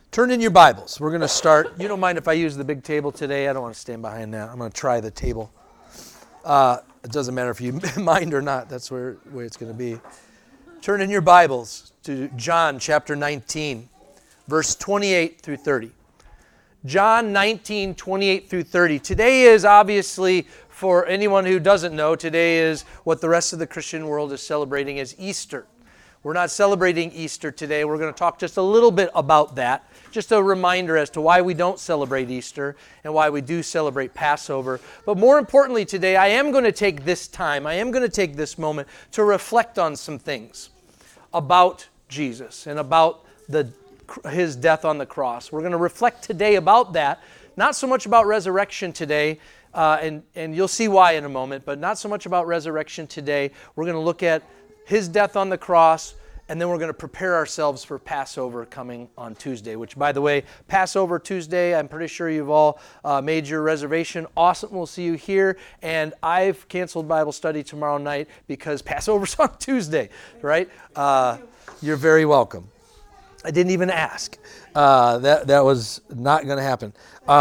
Turn in your Bibles. We're going to start. You don't mind if I use the big table today? I don't want to stand behind that. I'm going to try the table. It doesn't matter if you mind or not. That's the way it's going to be. Turn in your Bibles to John chapter 19, verse 28 through 30. John 19, 28 through 30. Today is obviously, for anyone who doesn't know, today is what the rest of the Christian world is celebrating as Easter. We're not celebrating Easter today. We're going to talk just a little bit about that. Just a reminder as to why we don't celebrate Easter and why we do celebrate Passover. But more importantly today, I am going to take this moment to reflect on some things about Jesus and about His death on the cross. We're going to reflect today about that, not so much about resurrection today, and you'll see why in a moment, but not so much about resurrection today. We're going to look at His death on the cross, and then we're going to prepare ourselves for Passover coming on Tuesday, which, by the way, Passover Tuesday, I'm pretty sure you've all made your reservation. Awesome, we'll see you here. And I've canceled Bible study tomorrow night because Passover's on Tuesday, right? You're very welcome. I didn't even ask. That was not going to happen.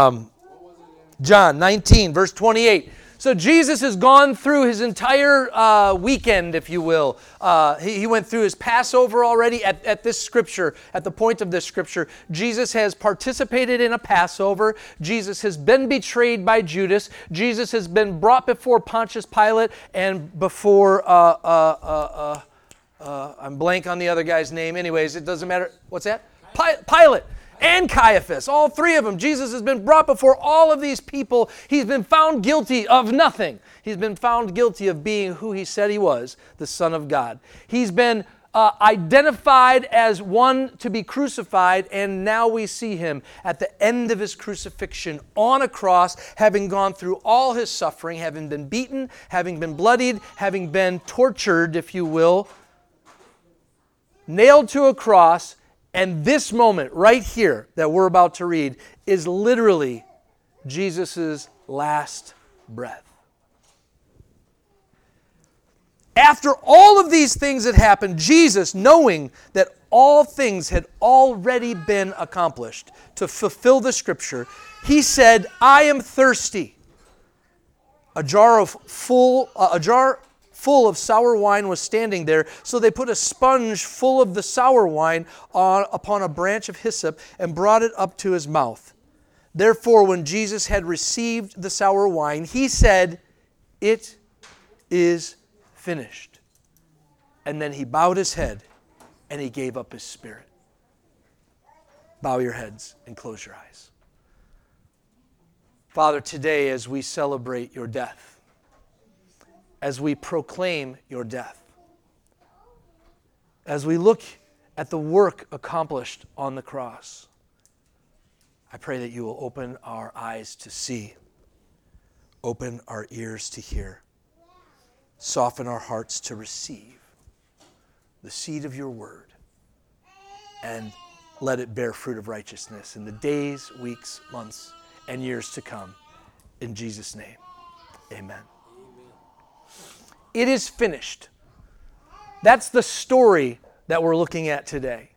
John 19, verse 28. So Jesus has gone through his entire weekend, if you will. He went through his Passover already at this scripture, at the point of this scripture. Jesus has participated in a Passover. Jesus has been betrayed by Judas. Jesus has been brought before Pontius Pilate and before, I'm blank on the other guy's name. Anyways, it doesn't matter. What's that? Pilate. And Caiaphas, all three of them. Jesus has been brought before all of these people. He's been found guilty of nothing. He's been found guilty of being who he said he was, the Son of God. He's been identified as one to be crucified, and now we see him at the end of his crucifixion on a cross, having gone through all his suffering, having been beaten, having been bloodied, having been tortured, if you will, nailed to a cross. And this moment right here that we're about to read is literally Jesus' last breath. After all of these things had happened, Jesus, knowing that all things had already been accomplished to fulfill the scripture, he said, "I am thirsty." A jar full of sour wine was standing there, so they put a sponge full of the sour wine upon a branch of hyssop and brought it up to his mouth. Therefore, when Jesus had received the sour wine, he said, "It is finished." And then he bowed his head and he gave up his spirit. Bow your heads and close your eyes. Father, today as we celebrate your death, as we proclaim your death, as we look at the work accomplished on the cross, I pray that you will open our eyes to see, open our ears to hear, soften our hearts to receive the seed of your word, and let it bear fruit of righteousness in the days, weeks, months, and years to come. In Jesus' name, amen. It is finished. That's the story that we're looking at today.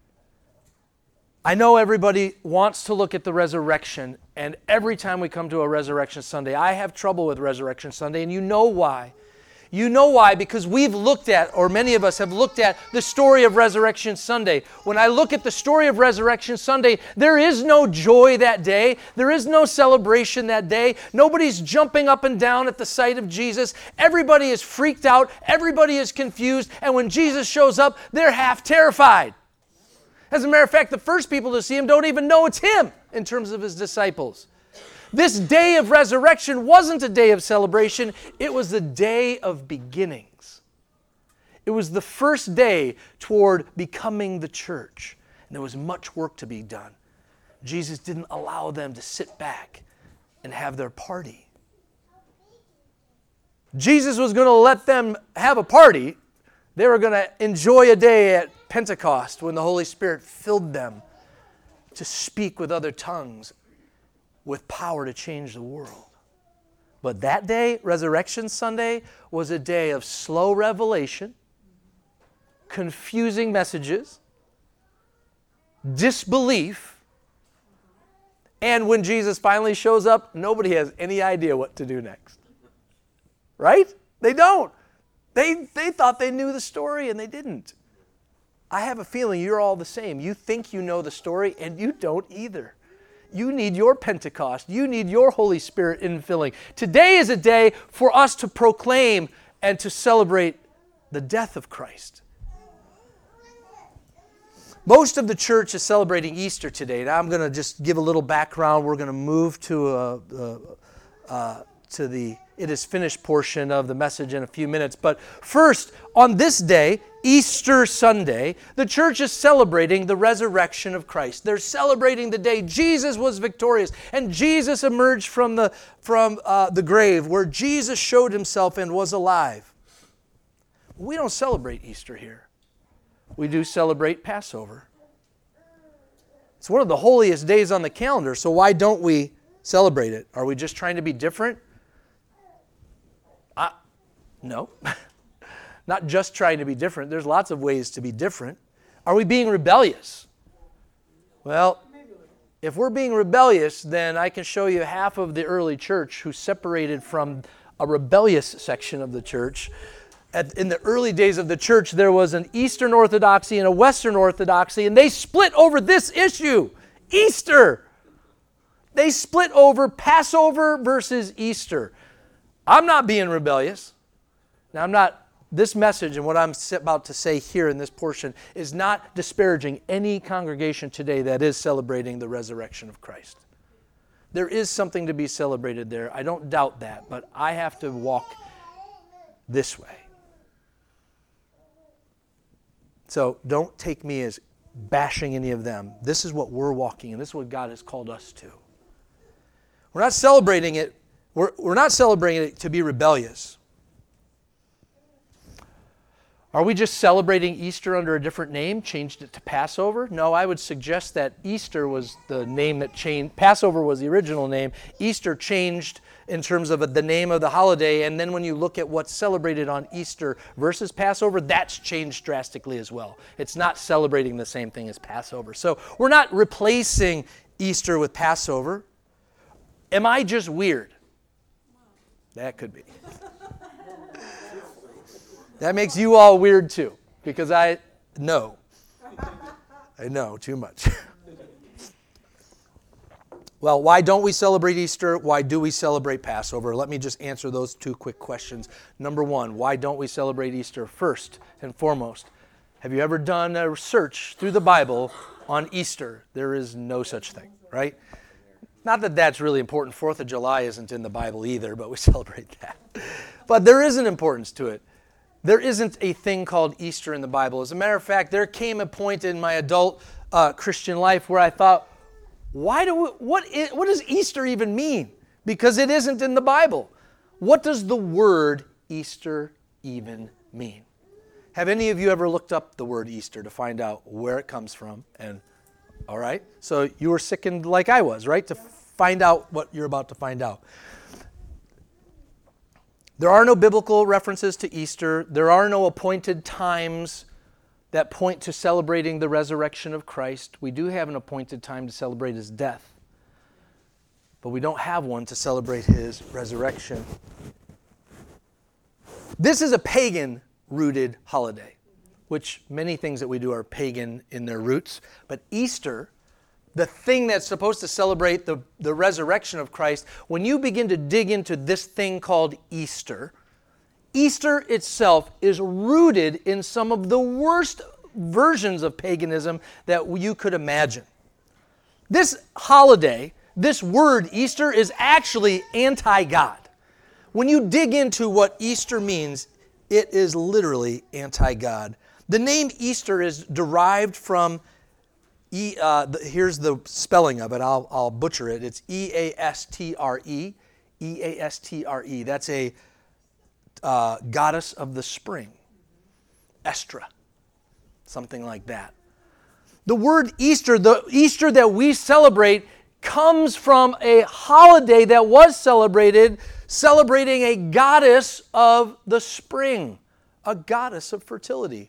I know everybody wants to look at the resurrection, and every time we come to a Resurrection Sunday, I have trouble with Resurrection Sunday, and you know why. You know why? Because we've looked at, or many of us have looked at, the story of Resurrection Sunday. When I look at the story of Resurrection Sunday, there is no joy that day. There is no celebration that day. Nobody's jumping up and down at the sight of Jesus. Everybody is freaked out. Everybody is confused. And when Jesus shows up, they're half terrified. As a matter of fact, the first people to see him don't even know it's him in terms of his disciples. This day of resurrection wasn't a day of celebration. It was the day of beginnings. It was the first day toward becoming the church. And there was much work to be done. Jesus didn't allow them to sit back and have their party. Jesus was going to let them have a party. They were going to enjoy a day at Pentecost when the Holy Spirit filled them to speak with other tongues with power to change the world. But that day, Resurrection Sunday, was a day of slow revelation, confusing messages, disbelief, And when Jesus finally shows up, nobody has any idea what to do next. Right? They don't. They thought they knew the story and they didn't. I have a feeling you're all the same. You think you know the story and you don't either. You need your Pentecost. You need your Holy Spirit infilling. Today is a day for us to proclaim and to celebrate the death of Christ. Most of the church is celebrating Easter today. Now I'm going to just give a little background. We're going to move to the It Is Finished portion of the message in a few minutes. But first, on this day, Easter Sunday, the church is celebrating the resurrection of Christ. They're celebrating the day Jesus was victorious and Jesus emerged from the grave where Jesus showed himself and was alive. We don't celebrate Easter here. We do celebrate Passover. It's one of the holiest days on the calendar, so why don't we celebrate it? Are we just trying to be different? No. Not just trying to be different. There's lots of ways to be different. Are we being rebellious? Well, if we're being rebellious, then I can show you half of the early church who separated from a rebellious section of the church. In the early days of the church, there was an Eastern Orthodoxy and a Western Orthodoxy, and they split over this issue, Easter. They split over Passover versus Easter. I'm not being rebellious. Now, this message and what I'm about to say here in this portion is not disparaging any congregation today that is celebrating the resurrection of Christ. There is something to be celebrated there. I don't doubt that, but I have to walk this way. So don't take me as bashing any of them. This is what we're walking in. This is what God has called us to. We're not celebrating it. We're not celebrating it to be rebellious. Are we just celebrating Easter under a different name, changed it to Passover? No, I would suggest that Easter was the name that changed. Passover was the original name. Easter changed in terms of the name of the holiday, and then when you look at what's celebrated on Easter versus Passover, that's changed drastically as well. It's not celebrating the same thing as Passover. So we're not replacing Easter with Passover. Am I just weird? That could be. That makes you all weird too, because I know too much. Well, why don't we celebrate Easter? Why do we celebrate Passover? Let me just answer those two quick questions. Number one, why don't we celebrate Easter? First and foremost, have you ever done a search through the Bible on Easter? There is no such thing, right? Not that that's really important. 4th of July isn't in the Bible either, but we celebrate that. But there is an importance to it. There isn't a thing called Easter in the Bible. As a matter of fact, there came a point in my adult Christian life where I thought, what does Easter even mean? Because it isn't in the Bible. What does the word Easter even mean? Have any of you ever looked up the word Easter to find out where it comes from? And all right, so you were sickened like I was, right? To find out what you're about to find out. There are no biblical references to Easter. There are no appointed times that point to celebrating the resurrection of Christ. We do have an appointed time to celebrate his death, but we don't have one to celebrate his resurrection. This is a pagan-rooted holiday, which many things that we do are pagan in their roots, but Easter, the thing that's supposed to celebrate the resurrection of Christ, when you begin to dig into this thing called Easter, Easter itself is rooted in some of the worst versions of paganism that you could imagine. This holiday, this word Easter, is actually anti-God. When you dig into what Easter means, it is literally anti-God. The name Easter is derived from here's the spelling of it. I'll butcher it. It's E-A-S-T-R-E. E-A-S-T-R-E. That's a goddess of the spring. Estra. Something like that. The word Easter, the Easter that we celebrate, comes from a holiday that was celebrating a goddess of the spring, a goddess of fertility.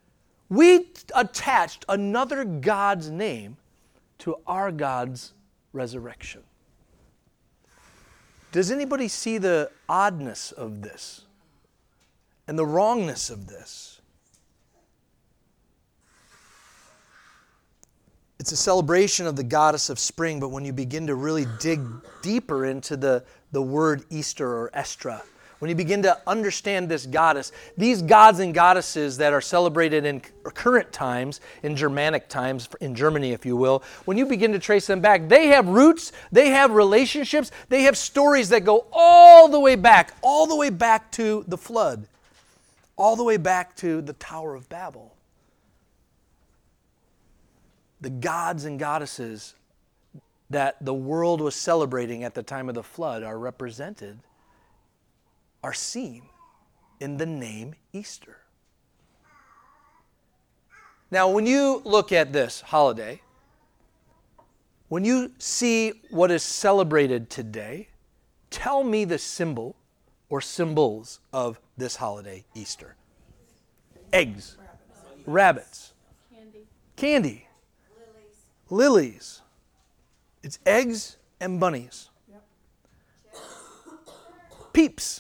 We attached another God's name to our God's resurrection. Does anybody see the oddness of this and the wrongness of this? It's a celebration of the goddess of spring, but when you begin to really dig deeper into the word Easter or Estra, when you begin to understand this goddess, these gods and goddesses that are celebrated in current times, in Germanic times, in Germany if you will, when you begin to trace them back, they have roots, they have relationships, they have stories that go all the way back to the flood, all the way back to the Tower of Babel. The gods and goddesses that the world was celebrating at the time of the flood are represented, are seen in the name Easter. Now, when you look at this holiday, when you see what is celebrated today, tell me the symbol or symbols of this holiday, Easter. Eggs, rabbits, candy, lilies. It's eggs and bunnies. Peeps.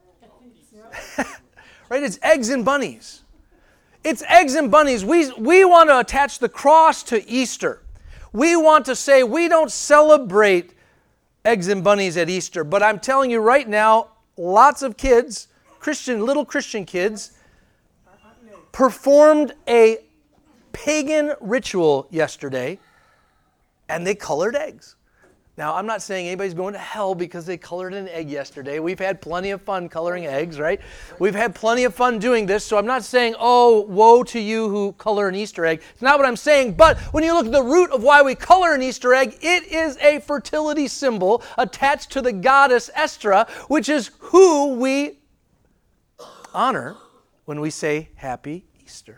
Right? It's eggs and bunnies. It's eggs and bunnies. We want to attach the cross to Easter. We want to say we don't celebrate eggs and bunnies at Easter, but I'm telling you right now, lots of kids, little Christian kids, performed a pagan ritual yesterday, and they colored eggs. Now, I'm not saying anybody's going to hell because they colored an egg yesterday. We've had plenty of fun coloring eggs, right? We've had plenty of fun doing this, so I'm not saying, oh, woe to you who color an Easter egg. It's not what I'm saying, but when you look at the root of why we color an Easter egg, it is a fertility symbol attached to the goddess Estra, which is who we honor when we say Happy Easter.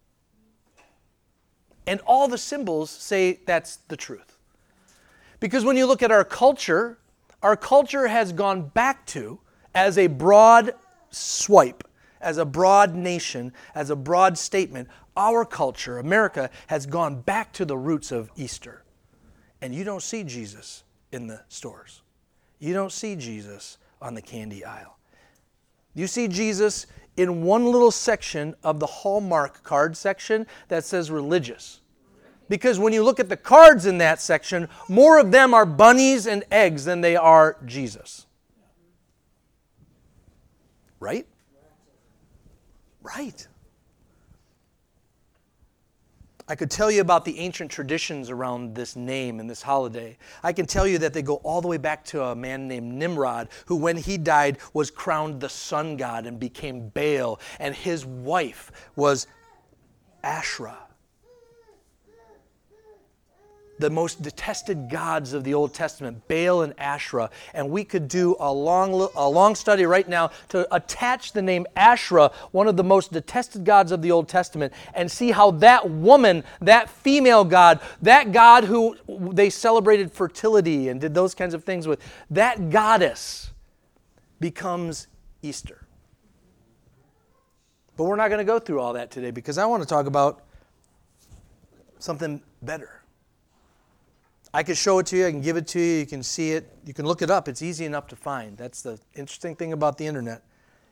And all the symbols say that's the truth. Because when you look at our culture has gone back to, as a broad swipe, as a broad nation, as a broad statement, our culture, America, has gone back to the roots of Easter. And you don't see Jesus in the stores. You don't see Jesus on the candy aisle. You see Jesus in one little section of the Hallmark card section that says religious. Because when you look at the cards in that section, more of them are bunnies and eggs than they are Jesus. Right? Right. I could tell you about the ancient traditions around this name and this holiday. I can tell you that they go all the way back to a man named Nimrod, who when he died was crowned the sun god and became Baal, and his wife was Asherah. The most detested gods of the Old Testament, Baal and Asherah. And we could do a long study right now to attach the name Asherah, one of the most detested gods of the Old Testament, and see how that woman, that female god, that god who they celebrated fertility and did those kinds of things with, that goddess becomes Easter. But we're not going to go through all that today because I want to talk about something better. I could show it to you, I can give it to you, you can see it, you can look it up, it's easy enough to find. That's the interesting thing about the internet.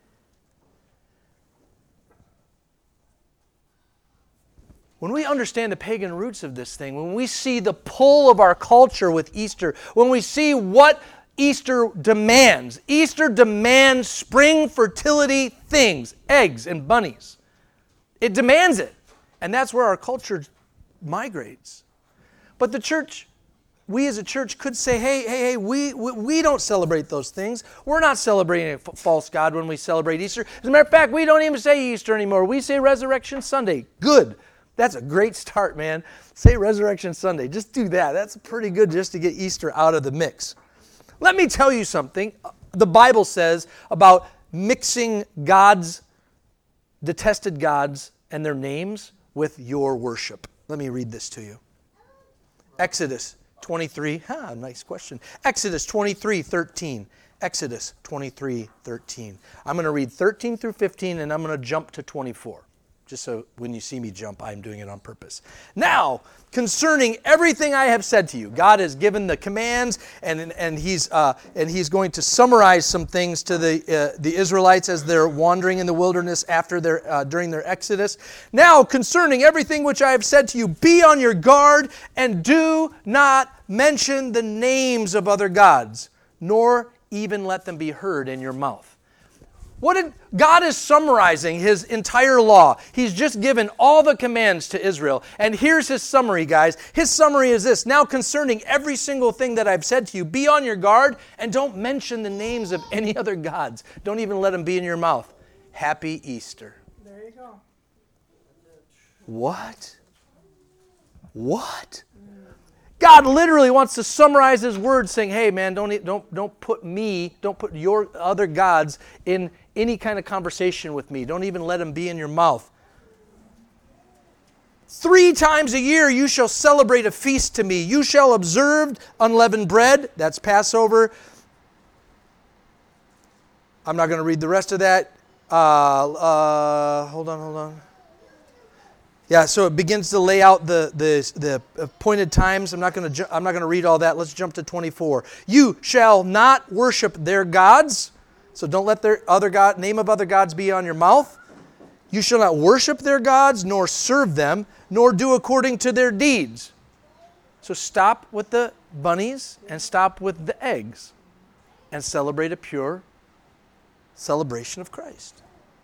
When we understand the pagan roots of this thing, when we see the pull of our culture with Easter, when we see what Easter demands spring fertility things, eggs and bunnies. It demands it. And that's where our culture migrates. But the church, we as a church could say, hey, we don't celebrate those things. We're not celebrating a false god when we celebrate Easter. As a matter of fact, we don't even say Easter anymore. We say Resurrection Sunday. Good. That's a great start, man. Say Resurrection Sunday. Just do that. That's pretty good just to get Easter out of the mix. Let me tell you something the Bible says about mixing gods, detested gods, and their names with your worship. Let me read this to you. Exodus 23, nice question. Exodus 23:13. Exodus 23:13. I'm going to read 13 through 15 and I'm going to jump to 24. Just so when you see me jump, I'm doing it on purpose. Now, concerning everything I have said to you, God has given the commands, and He's going to summarize some things to the Israelites as they're wandering in the wilderness after during their exodus. Now, concerning everything which I have said to you, be on your guard and do not mention the names of other gods, nor even let them be heard in your mouth. God is summarizing His entire law. He's just given all the commands to Israel. And here's His summary, guys. His summary is this. Now concerning every single thing that I've said to you, be on your guard and don't mention the names of any other gods. Don't even let them be in your mouth. Happy Easter. There you go. What? God literally wants to summarize His words saying, hey man, don't put your other gods in any kind of conversation with me. Don't even let them be in your mouth. 3 times a year you shall celebrate a feast to me. You shall observe unleavened bread. That's Passover. I'm not going to read the rest of that. Hold on. Yeah, so it begins to lay out the appointed times. I'm not going to read all that. Let's jump to 24. You shall not worship their gods. So don't let their name of other gods be on your mouth. You shall not worship their gods, nor serve them, nor do according to their deeds. So stop with the bunnies and stop with the eggs and celebrate a pure celebration of Christ.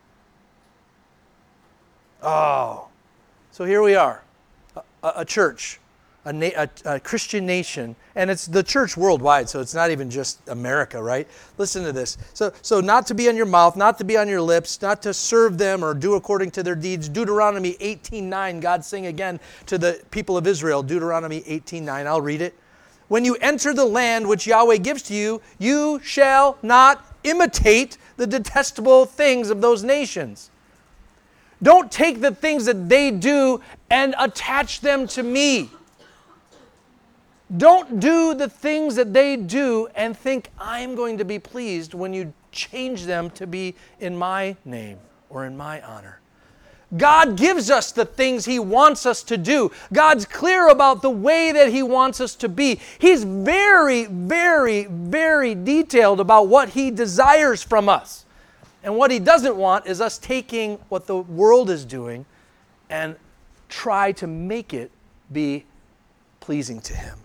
Oh, so here we are, a church, a Christian nation, and it's the church worldwide, so it's not even just America, right? Listen to this. So not to be on your mouth, not to be on your lips, not to serve them or do according to their deeds. Deuteronomy 18:9, God saying again to the people of Israel, Deuteronomy 18:9, I'll read it. When you enter the land which Yahweh gives to you, you shall not imitate the detestable things of those nations. Don't take the things that they do and attach them to me. Don't do the things that they do and think I'm going to be pleased when you change them to be in my name or in my honor. God gives us the things He wants us to do. God's clear about the way that He wants us to be. He's very, very, very detailed about what He desires from us. And what He doesn't want is us taking what the world is doing and try to make it be pleasing to Him.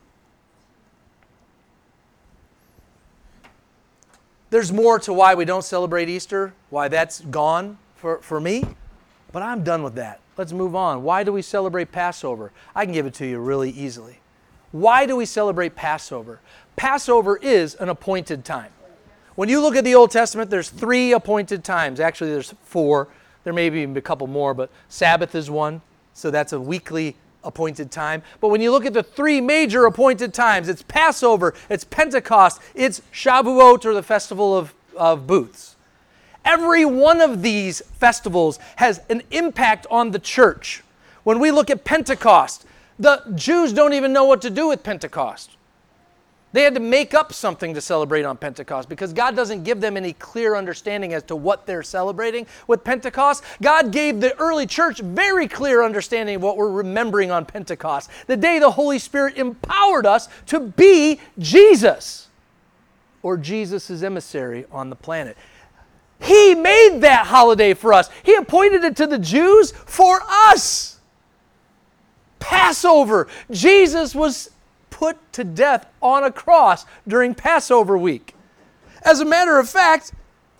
There's more to why we don't celebrate Easter, why that's gone for me, but I'm done with that. Let's move on. Why do we celebrate Passover? I can give it to you really easily. Why do we celebrate Passover? Passover is an appointed time. When you look at the Old Testament, there's 3 appointed times. Actually, there's 4. There may be even a couple more, but Sabbath is one, so that's a weekly appointed time. But when you look at the 3 major appointed times, it's Passover, it's Pentecost, it's Shavuot, or the Festival of Booths. Every one of these festivals has an impact on the church. When we look at Pentecost, the Jews don't even know what to do with Pentecost. They had to make up something to celebrate on Pentecost because God doesn't give them any clear understanding as to what they're celebrating with Pentecost. God gave the early church very clear understanding of what we're remembering on Pentecost, the day the Holy Spirit empowered us to be Jesus, or Jesus' emissary on the planet. He made that holiday for us. He appointed it to the Jews for us. Passover. Jesus was put to death on a cross during Passover week. As a matter of fact,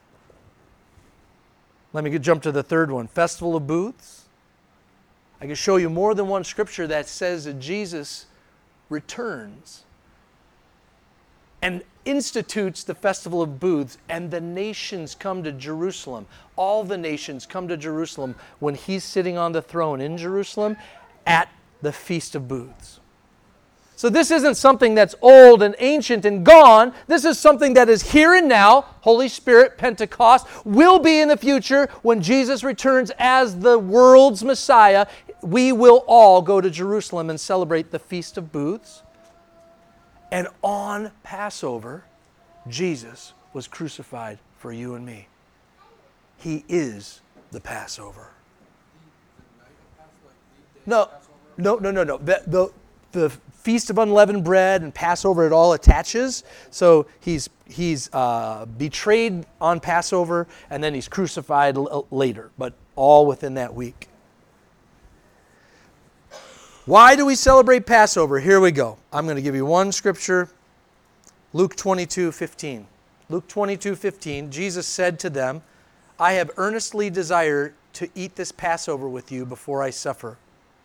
let me jump to the third one, Festival of Booths. I can show you more than one scripture that says that Jesus returns and institutes the Festival of Booths, and the nations come to Jerusalem. All the nations come to Jerusalem when He's sitting on the throne in Jerusalem at the Feast of Booths. So this isn't something that's old and ancient and gone. This is something that is here and now. Holy Spirit, Pentecost, will be in the future when Jesus returns as the world's Messiah. We will all go to Jerusalem and celebrate the Feast of Booths. And on Passover, Jesus was crucified for you and me. He is the Passover. No. The Feast of Unleavened Bread and Passover, it all attaches. So he's betrayed on Passover, and then he's crucified later, but all within that week. Why do we celebrate Passover? Here we go. I'm going to give you one scripture, Luke 22:15. Luke 22:15, Jesus said to them, I have earnestly desired to eat this Passover with you before I suffer.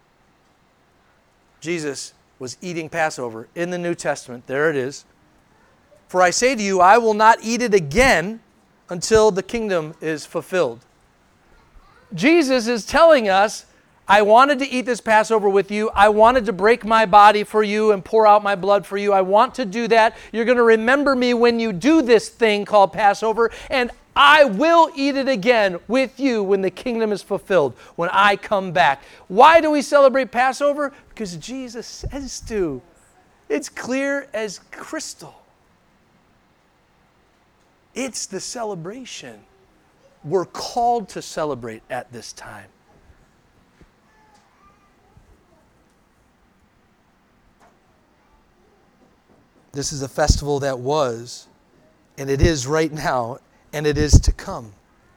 Jesus was eating Passover in the New Testament. There it is. For I say to you, I will not eat it again until the kingdom is fulfilled. Jesus is telling us, I wanted to eat this Passover with you. I wanted to break my body for you and pour out my blood for you. I want to do that. You're going to remember me when you do this thing called Passover, and I will eat it again with you when the kingdom is fulfilled, when I come back. Why do we celebrate Passover? Because Jesus says to. It's clear as crystal. It's the celebration. We're called to celebrate at this time. This is a festival that was, and it is right now, and it is to come.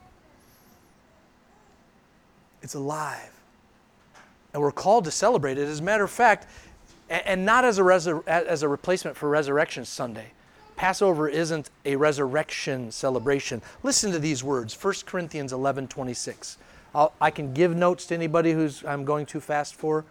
It's alive. And we're called to celebrate it. As a matter of fact, and not as a replacement for Resurrection Sunday. Passover isn't a resurrection celebration. Listen to these words, 1 Corinthians 11:26. I can give notes to anybody who's I'm going too fast for.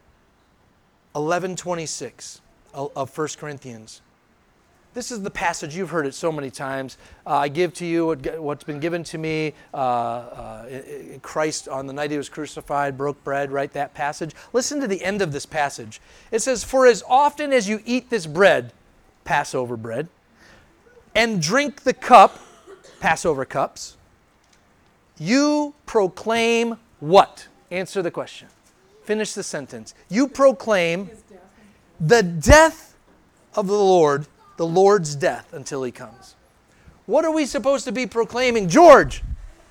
11:26 of 1 Corinthians. This is the passage, you've heard it so many times. I give to you what's been given to me. Christ, on the night he was crucified, broke bread, right? That passage. Listen to the end of this passage. It says, for as often as you eat this bread, Passover bread, and drink the cup, Passover cups, you proclaim what? Answer the question. Finish the sentence. You proclaim the death of the Lord's death until he comes. What are we supposed to be proclaiming? George!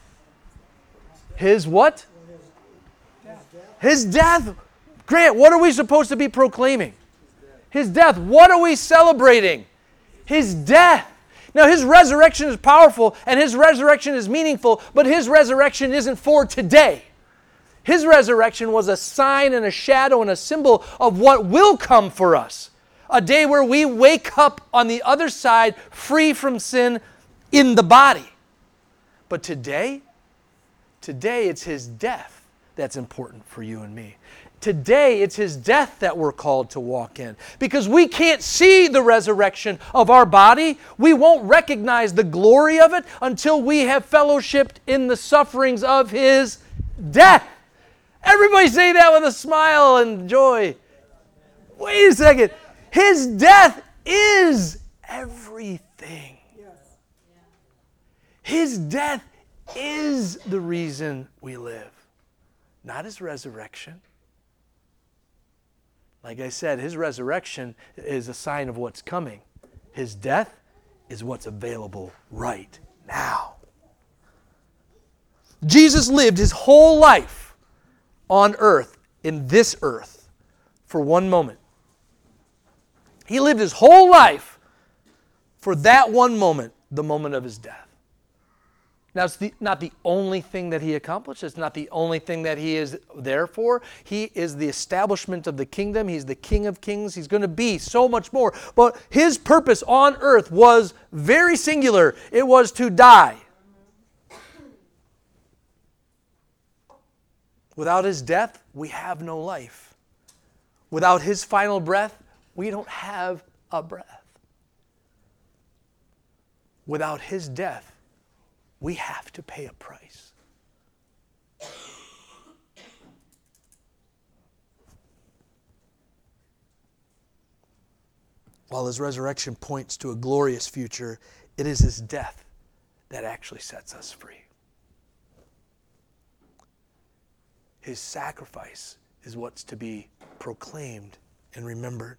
His what? His death. Grant, what are we supposed to be proclaiming? His death. What are we celebrating? His death. Now, his resurrection is powerful and his resurrection is meaningful, but his resurrection isn't for today. His resurrection was a sign and a shadow and a symbol of what will come for us. A day where we wake up on the other side free from sin in the body. But today it's his death that's important for you and me. Today it's his death that we're called to walk in. Because we can't see the resurrection of our body. We won't recognize the glory of it until we have fellowshipped in the sufferings of his death. Everybody say that with a smile and joy. Wait a second. His death is everything. His death is the reason we live, not his resurrection. Like I said, his resurrection is a sign of what's coming. His death is what's available right now. Jesus lived his whole life on earth, in this earth, for one moment. He lived his whole life for that one moment, the moment of his death. Now, it's not the only thing that he accomplished. It's not the only thing that he is there for. He is the establishment of the kingdom. He's the King of Kings. He's going to be so much more. But his purpose on earth was very singular. It was to die. Without his death, we have no life. Without his final breath, we don't have a breath. Without his death, we have to pay a price. While his resurrection points to a glorious future, it is his death that actually sets us free. His sacrifice is what's to be proclaimed and remembered.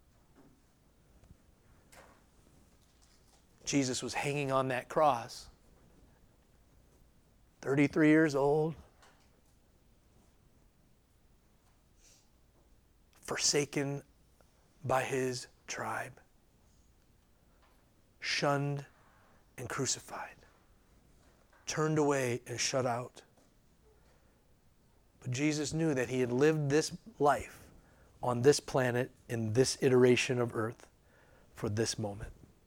Jesus was hanging on that cross, 33 years old. forsaken by his tribe, shunned and crucified, turned away and shut out. But Jesus knew that he had lived this life on this planet in this iteration of earth for this moment.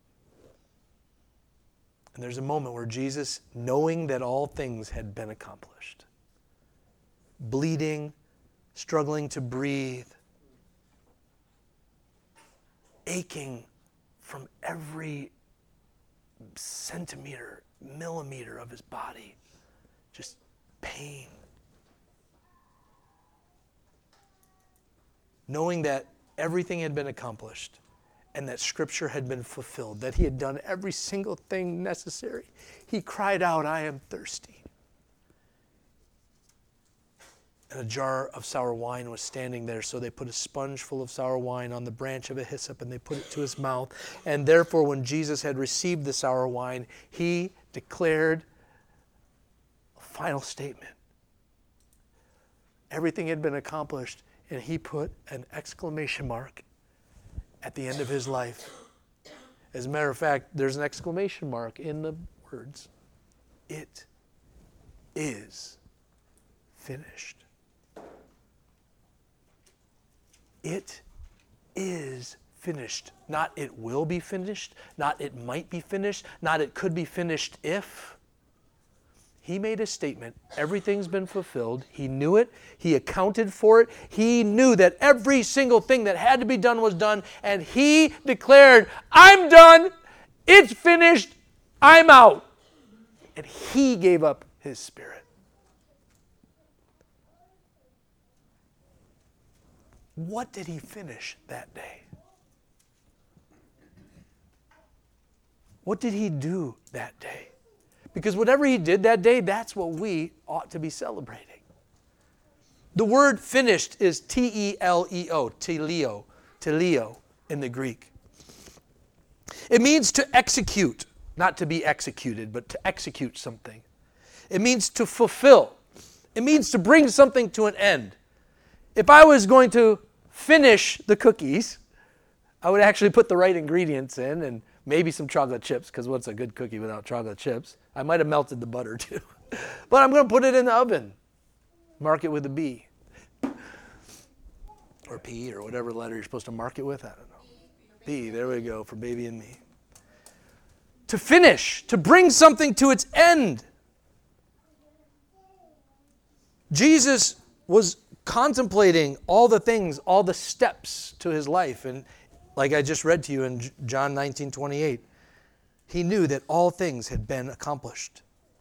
And there's a moment where Jesus, knowing that all things had been accomplished, bleeding, struggling to breathe, aching from every centimeter, millimeter of his body, just pain. Knowing that everything had been accomplished and that Scripture had been fulfilled, that he had done every single thing necessary, he cried out, "I am thirsty." And a jar of sour wine was standing there, so they put a sponge full of sour wine on the branch of a hyssop and they put it to his mouth. And therefore, when Jesus had received the sour wine, he declared a final statement. Everything had been accomplished, and he put an exclamation mark at the end of his life. As a matter of fact, there's an exclamation mark in the words, "It is finished." It is finished. Not it will be finished, not it might be finished, not it could be finished if. He made a statement. Everything's been fulfilled. He knew it. He accounted for it. He knew that every single thing that had to be done was done. And he declared, "I'm done. It's finished. I'm out." And he gave up his spirit. What did he finish that day? What did he do that day? Because whatever he did that day, that's what we ought to be celebrating. The word finished is T-E-L-E-O, teleo in the Greek. It means to execute, not to be executed, but to execute something. It means to fulfill. It means to bring something to an end. If I was going to finish the cookies, I would actually put the right ingredients in and maybe some chocolate chips, because what's a good cookie without chocolate chips? I might have melted the butter too. But I'm going to put it in the oven. Mark it with a B. Or P, or whatever letter you're supposed to mark it with. I don't know. B, there we go, for baby and me. To finish, to bring something to its end. Jesus was contemplating all the things, all the steps to his life. And like I just read to you in John 19:28, he knew that all things had been accomplished.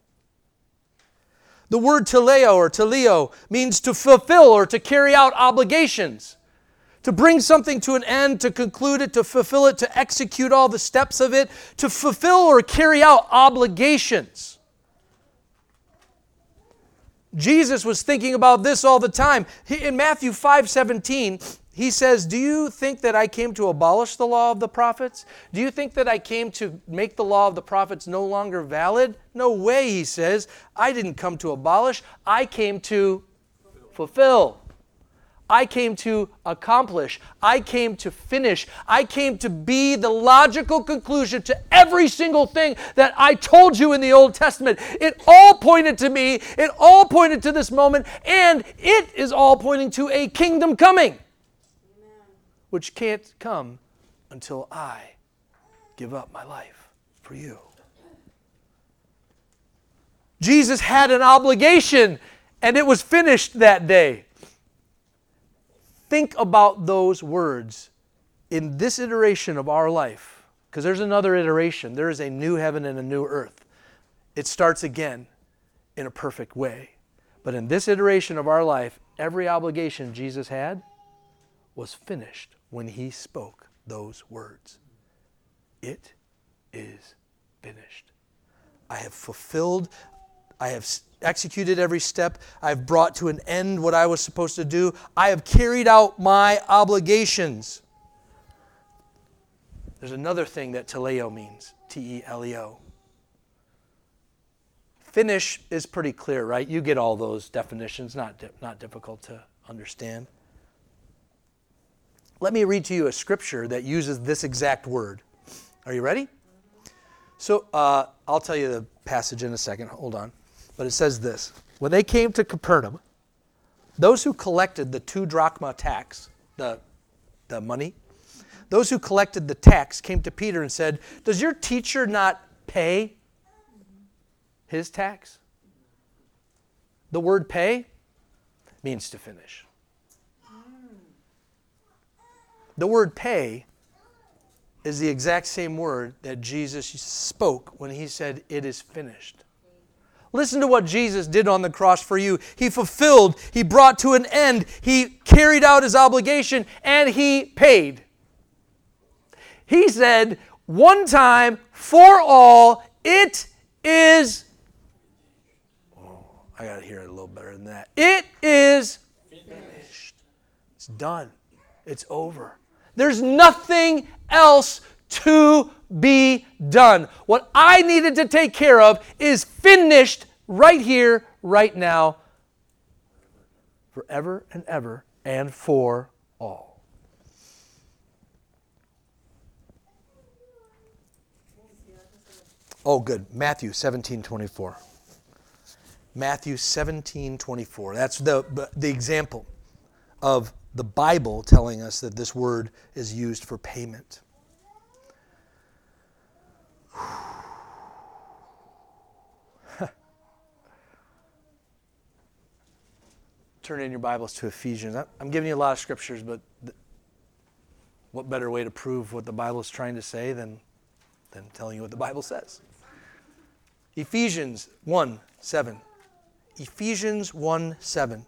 The word teleo means to fulfill or to carry out obligations. To bring something to an end, to conclude it, to fulfill it, to execute all the steps of it, to fulfill or carry out obligations. Jesus was thinking about this all the time. In Matthew 5:17, he says, "Do you think that I came to abolish the law of the prophets? Do you think that I came to make the law of the prophets no longer valid? No way," he says. "I didn't come to abolish. I came to fulfill. I came to accomplish. I came to finish. I came to be the logical conclusion to every single thing that I told you in the Old Testament. It all pointed to me. It all pointed to this moment. And it is all pointing to a kingdom coming, which can't come until I give up my life for you." Jesus had an obligation, and it was finished that day. Think about those words in this iteration of our life, because there's another iteration. There is a new heaven and a new earth. It starts again in a perfect way. But in this iteration of our life, every obligation Jesus had was finished when he spoke those words. It is finished. I have fulfilled, I have executed every step. I've brought to an end what I was supposed to do. I have carried out my obligations. There's another thing that teleo means, T-E-L-E-O. Finish is pretty clear, right? You get all those definitions, not difficult to understand. Let me read to you a scripture that uses this exact word. Are you ready? So I'll tell you the passage in a second. Hold on. But it says this. When they came to Capernaum, those who collected the 2 drachma tax, the money, those who collected the tax came to Peter and said, "Does your teacher not pay his tax?" The word pay means to finish. The word pay is the exact same word that Jesus spoke when he said, "It is finished." Listen to what Jesus did on the cross for you. He fulfilled, he brought to an end, he carried out his obligation, and he paid. He said, one time for all, it is... Oh, I got to hear it a little better than that. It is finished. It's done. It's over. There's nothing else to be done. What I needed to take care of is finished right here, right now, forever and ever, and for all. Oh, good. Matthew 17:24. Matthew 17:24. That's the example of the Bible telling us that this word is used for payment. Turn in your Bibles to Ephesians. I'm giving you a lot of scriptures, but what better way to prove what the Bible is trying to say than telling you what the Bible says? Ephesians 1:7. Ephesians 1:7.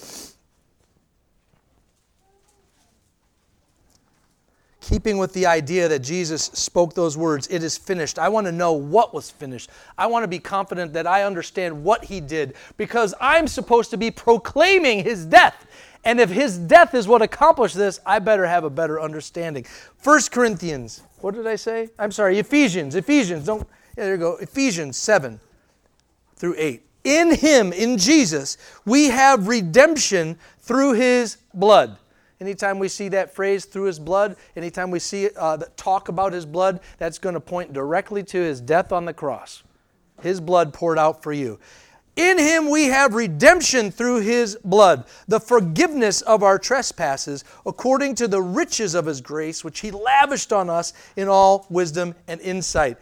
Keeping with the idea that Jesus spoke those words, "It is finished." I want to know what was finished. I want to be confident that I understand what he did, because I'm supposed to be proclaiming his death. And if his death is what accomplished this, I better have a better understanding. 1 Corinthians, what did I say? I'm sorry, Ephesians. There you go. Ephesians 7-8. In him, in Jesus, we have redemption through his blood. Anytime we see that phrase, "through his blood," anytime we see talk about his blood, that's going to point directly to his death on the cross. His blood poured out for you. In him we have redemption through his blood, the forgiveness of our trespasses, according to the riches of his grace, which he lavished on us in all wisdom and insight.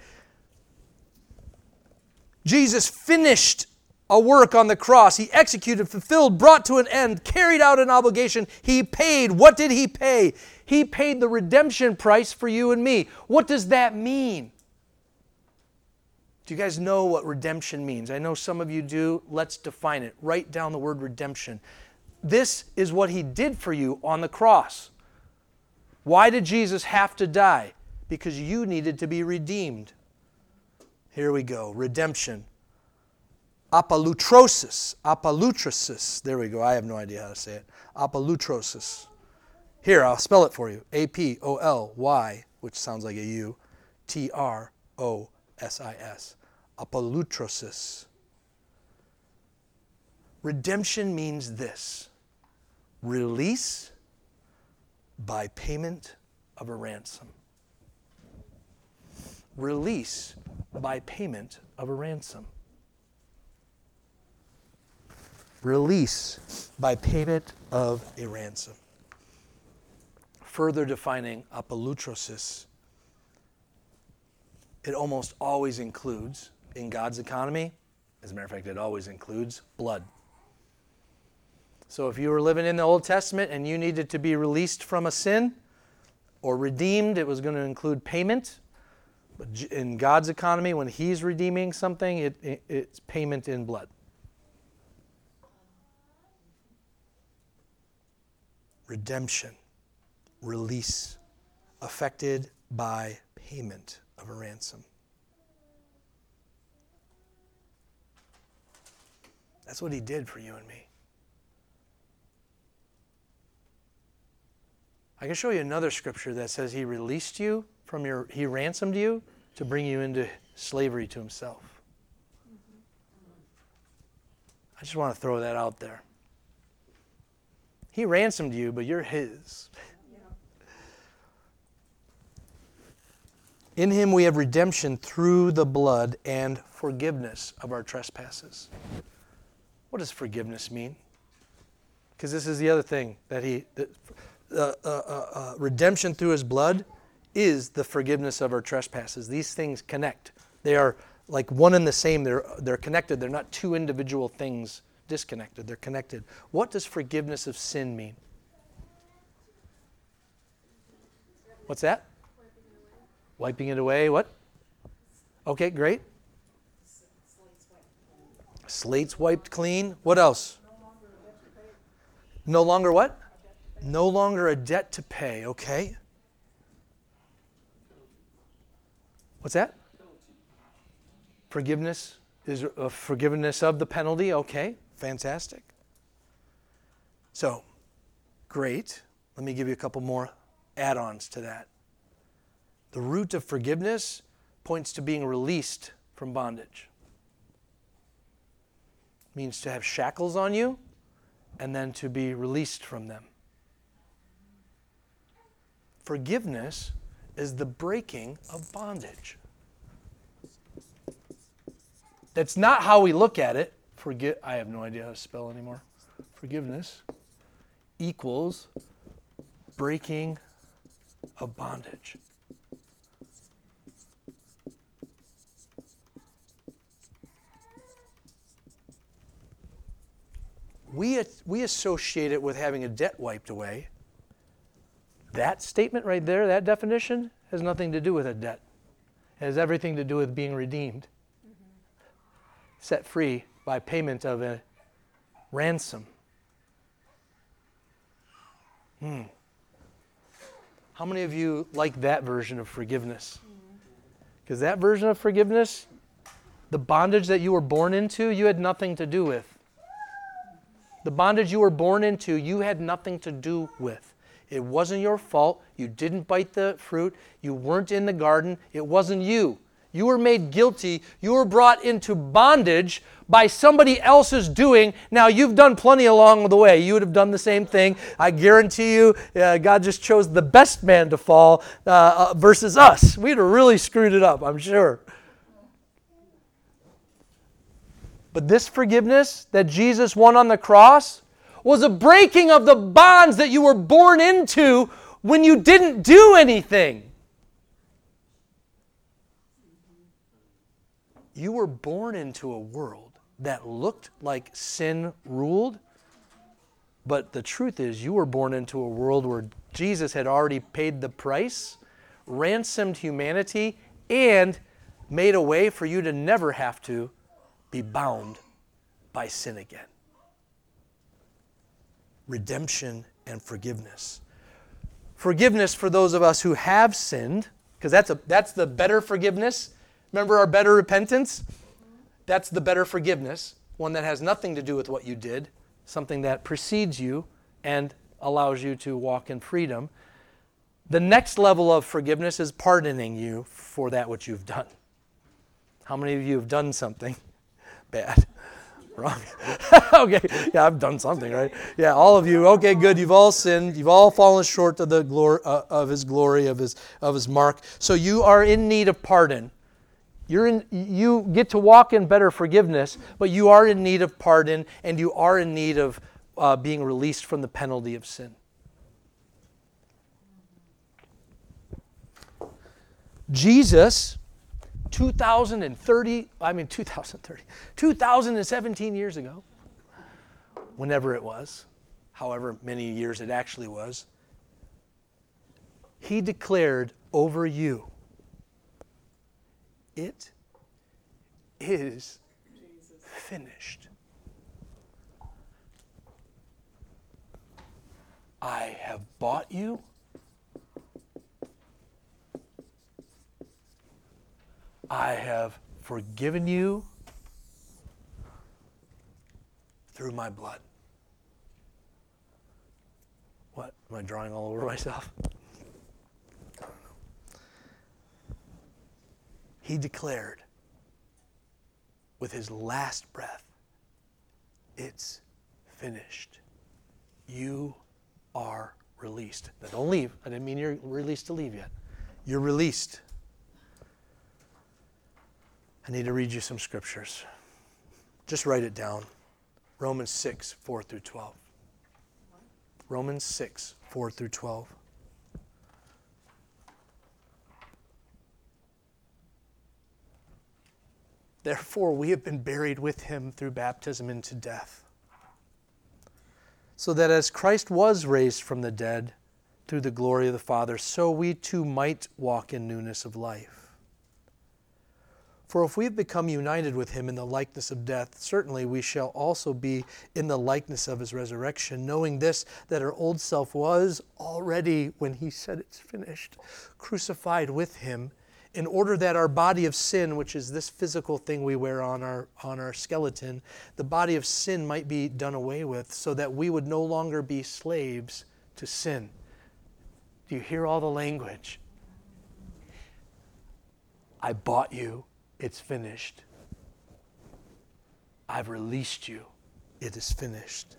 Jesus finished a work on the cross. He executed, fulfilled, brought to an end, carried out an obligation. He paid. What did he pay? He paid the redemption price for you and me. What does that mean? Do you guys know what redemption means? I know some of you do. Let's define it. Write down the word redemption. This is what he did for you on the cross. Why did Jesus have to die? Because you needed to be redeemed. Here we go. Redemption. Apolutrosis. There we go. I have no idea how to say it. Apolutrosis. Here, I'll spell it for you. A-P-O-L-Y, which sounds like a U, T-R-O-S-I-S. Apolutrosis. Redemption means this: release by payment of a ransom. Release by payment of a ransom. Release by payment of a ransom. Further defining apolutrosis, it almost always includes, in God's economy, as a matter of fact, it always includes blood. So if you were living in the Old Testament and you needed to be released from a sin or redeemed, it was going to include payment. But in God's economy, when he's redeeming something, it's payment in blood. Redemption, release, affected by payment of a ransom. That's what he did for you and me. I can show you another scripture that says he released you from he ransomed you to bring you into slavery to himself. I just want to throw that out there. He ransomed you, but you're his. In him we have redemption through the blood and forgiveness of our trespasses. What does forgiveness mean? Because this is the other thing that redemption through his blood is the forgiveness of our trespasses. These things connect. They are like one and the same. They're connected. They're not two individual things disconnected. They're connected. What does forgiveness of sin mean? What's that? Wiping it away. What? Okay, great. Slates wiped clean. What else? No longer what? No longer a debt to pay. Okay. What's that? Forgiveness is forgiveness of the penalty. Okay, fantastic. So, great. Let me give you a couple more add-ons to that. The root of forgiveness points to being released from bondage. It means to have shackles on you and then to be released from them. Forgiveness is the breaking of bondage. That's not how we look at it. I have no idea how to spell anymore. Forgiveness equals breaking of bondage. We associate it with having a debt wiped away. That statement right there, that definition, has nothing to do with a debt. It has everything to do with being redeemed. Set free by payment of a ransom. How many of you like that version of forgiveness? Because that version of forgiveness, the bondage that you were born into, you had nothing to do with. The bondage you were born into, you had nothing to do with. It wasn't your fault. You didn't bite the fruit. You weren't in the garden. It wasn't you. You were made guilty. You were brought into bondage by somebody else's doing. Now, you've done plenty along the way. You would have done the same thing. I guarantee you, God just chose the best man to fall versus us. We'd have really screwed it up, I'm sure. But this forgiveness that Jesus won on the cross was a breaking of the bonds that you were born into when you didn't do anything. You were born into a world that looked like sin ruled, but the truth is you were born into a world where Jesus had already paid the price, ransomed humanity, and made a way for you to never have to be bound by sin again. Redemption and forgiveness. Forgiveness for those of us who have sinned, because that's the better forgiveness. Remember our better repentance? That's the better forgiveness, one that has nothing to do with what you did, something that precedes you and allows you to walk in freedom. The next level of forgiveness is pardoning you for that which you've done. How many of you have done something bad? Wrong. Okay, yeah, I've done something, right? Yeah, all of you. Okay, good. You've all sinned. You've all fallen short of the glory of His glory, of His mark. So you are in need of pardon. You get to walk in better forgiveness, but you are in need of pardon, and you are in need of being released from the penalty of sin. Jesus, 2017 years ago, whenever it was, however many years it actually was, He declared over you, it is finished. I have bought you. I have forgiven you through my blood. What? Am I drawing all over myself? I don't know. He declared with His last breath, it's finished. You are released. Now don't leave. I didn't mean you're released to leave yet. You're released. I need to read you some scriptures. Just write it down. Romans 6, 4 through 12. Romans 6, 4 through 12. Therefore, we have been buried with him through baptism into death, so that as Christ was raised from the dead through the glory of the Father, so we too might walk in newness of life. For if we have become united with him in the likeness of death, certainly we shall also be in the likeness of his resurrection, knowing this, that our old self was already, when he said it's finished, crucified with him, in order that our body of sin, which is this physical thing we wear on our skeleton, the body of sin might be done away with, so that we would no longer be slaves to sin. Do you hear all the language? I bought you. It's finished. I've released you. It is finished.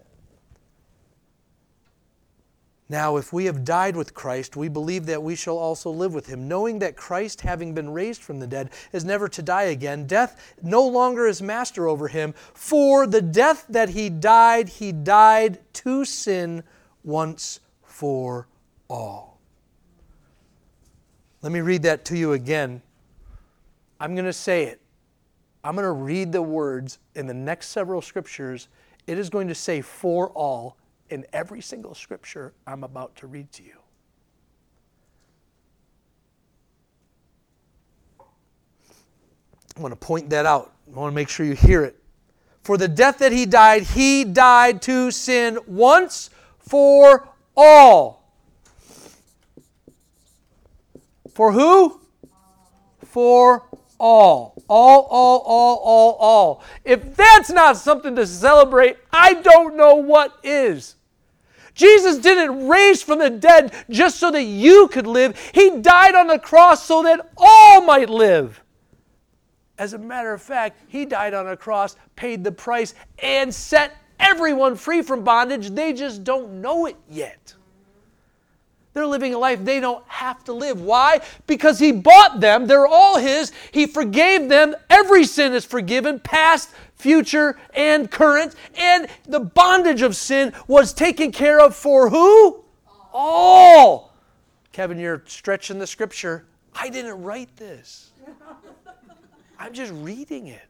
Now, if we have died with Christ, we believe that we shall also live with him, knowing that Christ, having been raised from the dead, is never to die again. Death no longer is master over him. For the death that he died to sin once for all. Let me read that to you again. I'm going to say it. I'm going to read the words in the next several scriptures. It is going to say for all in every single scripture I'm about to read to you. I want to point that out. I want to make sure you hear it. For the death that he died to sin once for all. For who? For all. All. If that's not something to celebrate, I don't know what is. Jesus didn't raise from the dead just so that you could live. He died on the cross so that all might live. As a matter of fact, he died on a cross, paid the price, and set everyone free from bondage. They just don't know it yet. They're living a life they don't have to live. Why? Because he bought them. They're all his. He forgave them. Every sin is forgiven, past, future, and current. And the bondage of sin was taken care of for who? All. Kevin, you're stretching the scripture. I didn't write this. I'm just reading it.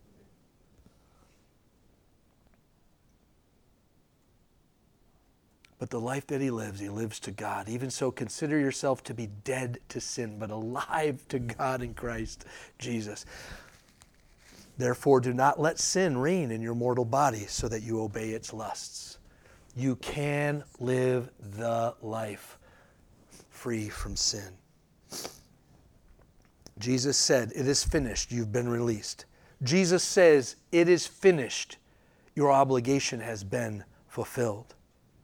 But the life that he lives to God. Even so, consider yourself to be dead to sin, but alive to God in Christ Jesus. Therefore, do not let sin reign in your mortal body so that you obey its lusts. You can live the life free from sin. Jesus said, it is finished. You've been released. Jesus says, it is finished. Your obligation has been fulfilled.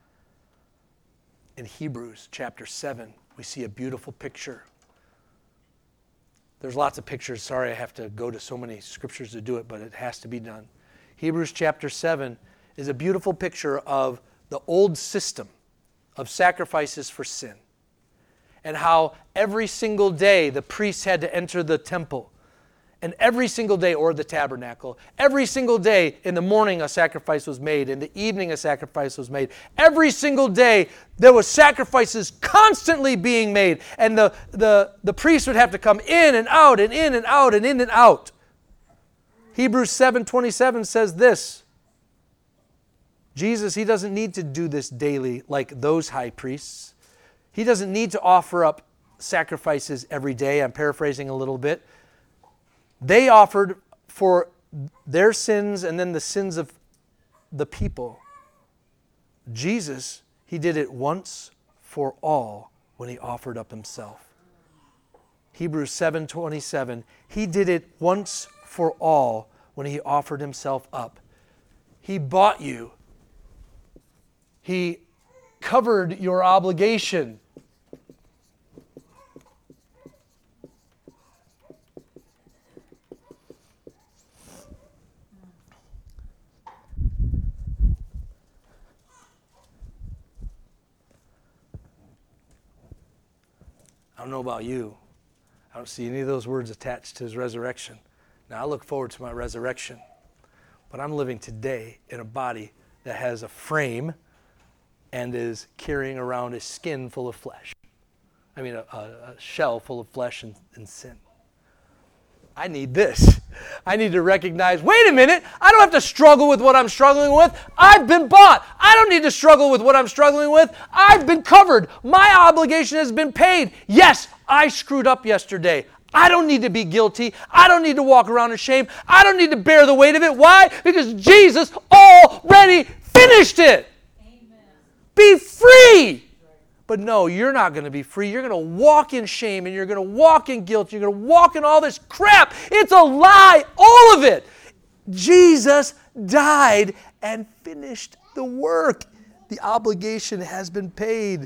In Hebrews chapter 7, we see a beautiful picture. There's lots of pictures. Sorry, I have to go to so many scriptures to do it, but it has to be done. Hebrews chapter 7 is a beautiful picture of the old system of sacrifices for sin, and how every single day the priests had to enter the temple. And every single day, or the tabernacle, every single day in the morning a sacrifice was made, in the evening a sacrifice was made. Every single day there was sacrifices constantly being made. And the priest would have to come in and out and in and out and in and out. Hebrews 7:27 says this. Jesus, he doesn't need to do this daily like those high priests. He doesn't need to offer up sacrifices every day. I'm paraphrasing a little bit. They offered for their sins and then the sins of the people. Jesus, he did it once for all when he offered up himself. Hebrews 7:27, he did it once for all when he offered himself up. He bought you. He covered your obligation. I don't know about you. I don't see any of those words attached to his resurrection. Now, I look forward to my resurrection, but I'm living today in a body that has a frame and is carrying around a skin full of flesh. I mean, a shell full of flesh and sin. I need this. I need to recognize, wait a minute, I don't have to struggle with what I'm struggling with. I've been bought. I don't need to struggle with what I'm struggling with. I've been covered. My obligation has been paid. Yes, I screwed up yesterday. I don't need to be guilty. I don't need to walk around in shame. I don't need to bear the weight of it. Why? Because Jesus already finished it. Amen. Be free. But no, you're not going to be free. You're going to walk in shame, and you're going to walk in guilt. You're going to walk in all this crap. It's a lie, all of it. Jesus died and finished the work. The obligation has been paid.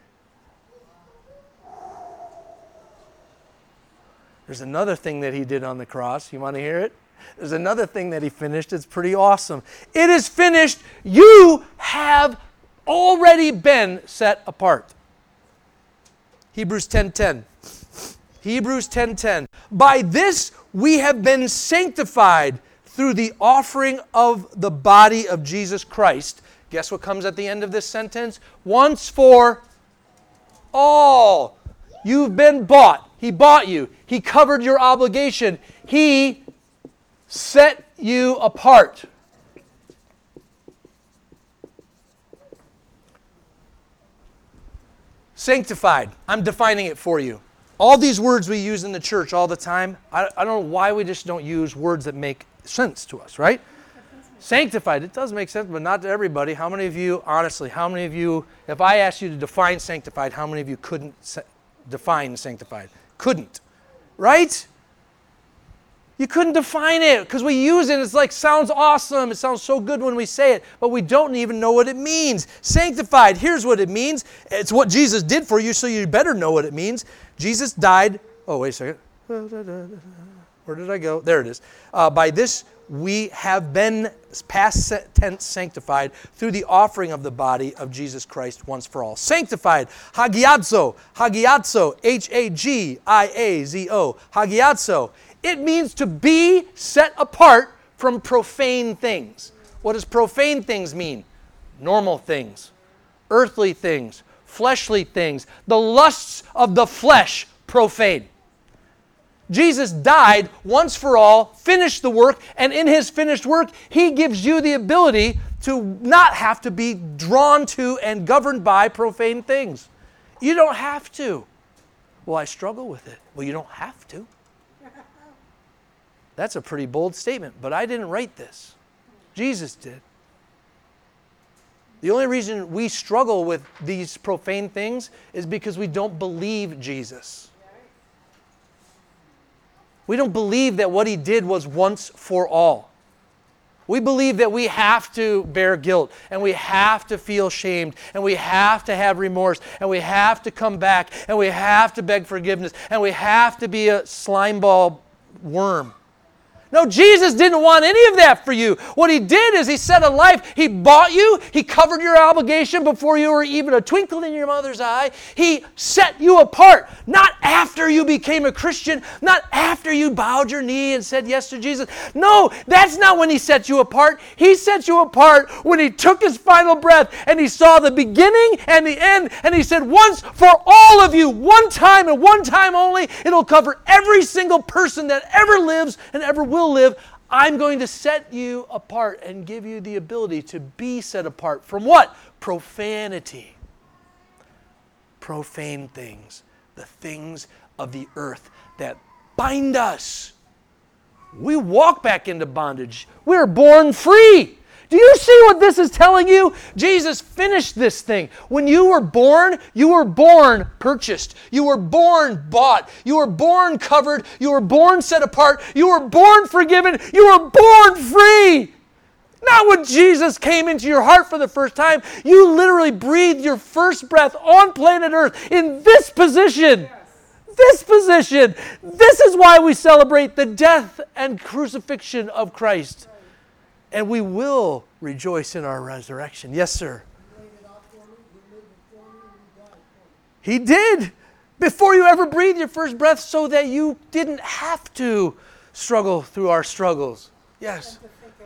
There's another thing that he did on the cross. You want to hear it? There's another thing that he finished. It's pretty awesome. It is finished. You have already been set apart. Hebrews 10:10. Hebrews 10:10. By this we have been sanctified through the offering of the body of Jesus Christ. Guess what comes at the end of this sentence? Once for all. You've been bought. He bought you. He covered your obligation. He set you apart. Sanctified. I'm defining it for you. All these words we use in the church all the time, I don't know why we just don't use words that make sense to us, right? Sanctified, it does make sense, but not to everybody. How many of you, honestly, if I asked you to define sanctified, how many of you couldn't define sanctified? Couldn't, right? You couldn't define it because we use it. It's like, sounds awesome. It sounds so good when we say it, but we don't even know what it means. Sanctified, here's what it means. It's what Jesus did for you, so you better know what it means. Jesus died. Oh, wait a second. Where did I go? There it is. By this we have been, past tense, sanctified through the offering of the body of Jesus Christ once for all. Sanctified, hagiazo, Hagiazo, hagiazo. It means to be set apart from profane things. What does profane things mean? Normal things, earthly things, fleshly things. The lusts of the flesh, profane. Jesus died once for all, finished the work, and in his finished work, he gives you the ability to not have to be drawn to and governed by profane things. You don't have to. Well, I struggle with it. Well, you don't have to. That's a pretty bold statement, but I didn't write this. Jesus did. The only reason we struggle with these profane things is because we don't believe Jesus. We don't believe that what he did was once for all. We believe that we have to bear guilt, and we have to feel shamed, and we have to have remorse, and we have to come back, and we have to beg forgiveness, and we have to be a slimeball worm. No, Jesus didn't want any of that for you. What he did is he set a life. He bought you. He covered your obligation before you were even a twinkle in your mother's eye. He set you apart, not after you became a Christian, not after you bowed your knee and said yes to Jesus. No, that's not when he set you apart. He set you apart when he took his final breath and he saw the beginning and the end, and he said, once for all of you, one time and one time only, it'll cover every single person that ever lives and ever will live. I'm going to set you apart and give you the ability to be set apart from what? Profanity. Profane things. The things of the earth that bind us. We walk back into bondage. We're born free. Do you see what this is telling you? Jesus finished this thing. When you were born purchased. You were born bought. You were born covered. You were born set apart. You were born forgiven. You were born free. Not when Jesus came into your heart for the first time. You literally breathed your first breath on planet Earth in this position. This position. This is why we celebrate the death and crucifixion of Christ. And we will rejoice in our resurrection. Yes, sir. He did. Before you ever breathed your first breath so that you didn't have to. struggle through our struggles. Yes.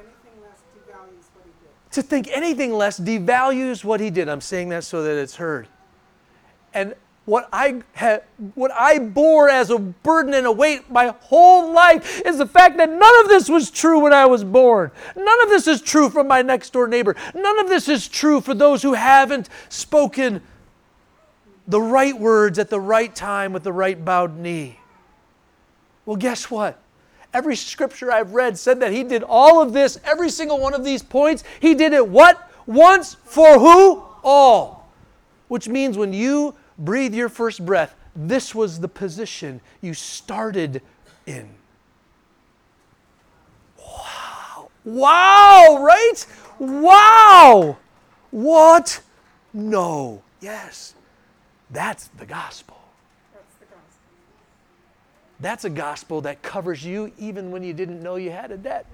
To think anything less devalues what he did. I'm saying that so that it's heard. And what I bore as a burden and a weight my whole life is the fact that none of this was true when I was born. None of this is true for my next door neighbor. None of this is true for those who haven't spoken the right words at the right time with the right bowed knee. Well, guess what? Every scripture I've read said that he did all of this, every single one of these points. He did it what? Once for who? All. Which means when you breathe your first breath, this was the position you started in. Wow. Wow, right? Wow. What? No. Yes. That's the gospel. That's a gospel that covers you even when you didn't know you had a debt.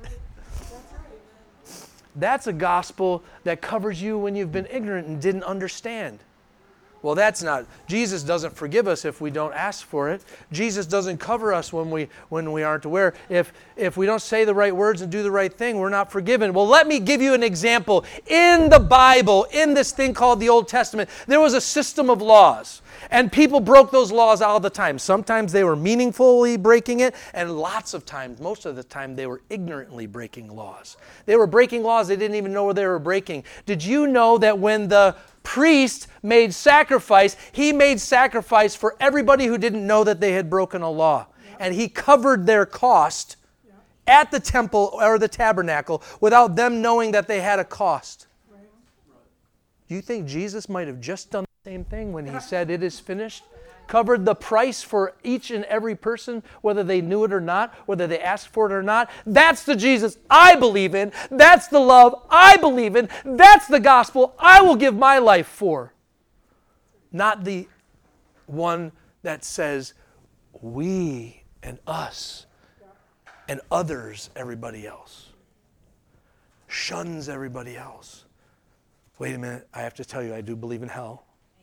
That's a gospel that covers you when you've been ignorant and didn't understand. Well, that's not. Jesus doesn't forgive us if we don't ask for it. Jesus doesn't cover us when we aren't aware. If we don't say the right words and do the right thing, we're not forgiven. Well, let me give you an example. In the Bible, in this thing called the Old Testament, there was a system of laws. And people broke those laws all the time. Sometimes they were meaningfully breaking it, and lots of times, most of the time, they were ignorantly breaking laws. They were breaking laws they didn't even know what they were breaking. Did you know that when the priest made sacrifice, he made sacrifice for everybody who didn't know that they had broken a law? And he covered their cost at the temple or the tabernacle without them knowing that they had a cost. You think Jesus might have just done the same thing when he said it is finished? Covered the price for each and every person, whether they knew it or not, whether they asked for it or not. That's the Jesus I believe in. That's the love I believe in. That's the gospel I will give my life for. Not the one that says we and us and others, everybody else. Shuns everybody else. Wait a minute, I have to tell you, I do believe in hell.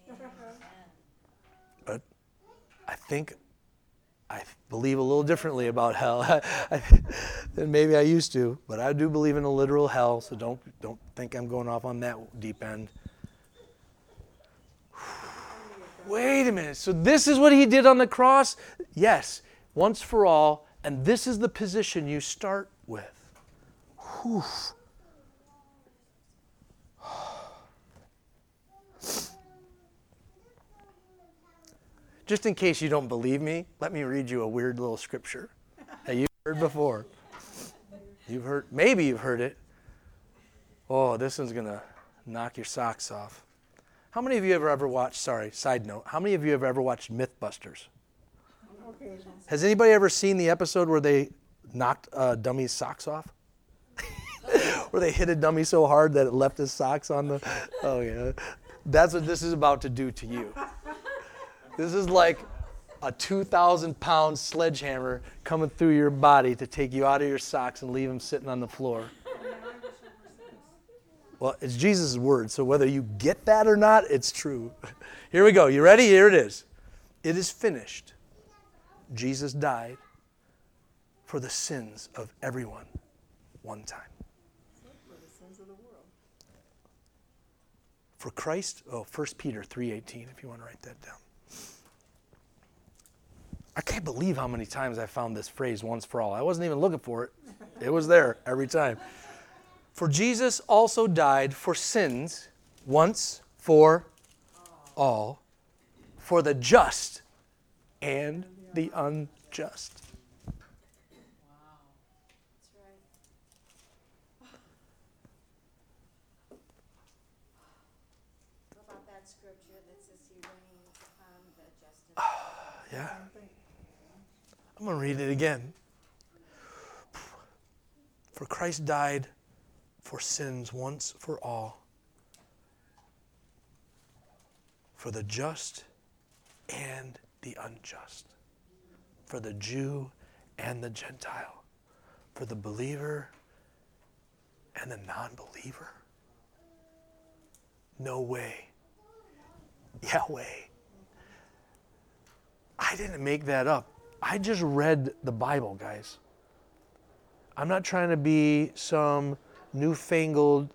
But I believe a little differently about hell than maybe I used to. But I do believe in a literal hell, so don't think I'm going off on that deep end. Wait a minute, so this is what he did on the cross? Yes, once for all, and this is the position you start with. Whew. Just in case you don't believe me, let me read you a weird little scripture that you've heard before. Maybe you've heard it. Oh, this one's going to knock your socks off. How many of you have ever watched, side note, how many of you have ever watched Mythbusters? Has anybody ever seen the episode where they knocked a dummy's socks off? Where they hit a dummy so hard that it left his socks on the... Oh, yeah. That's what this is about to do to you. This is like a 2,000-pound sledgehammer coming through your body to take you out of your socks and leave them sitting on the floor. Well, it's Jesus' word, so whether you get that or not, it's true. Here we go. You ready? Here it is. It is finished. Jesus died for the sins of everyone one time. For the sins of the world. For Christ, 1 Peter 3:18, if you want to write that down. I can't believe how many times I found this phrase, once for all. I wasn't even looking for it. It was there every time. For Jesus also died for sins once for all, for the just and the unjust. Wow. That's right. What about that scripture that says he reigns upon the just and Yeah. I'm going to read it again. For Christ died for sins once for all, for the just and the unjust, for the Jew and the Gentile, for the believer and the non-believer. No way. Yahweh. I didn't make that up. I just read the Bible, guys. I'm not trying to be some newfangled,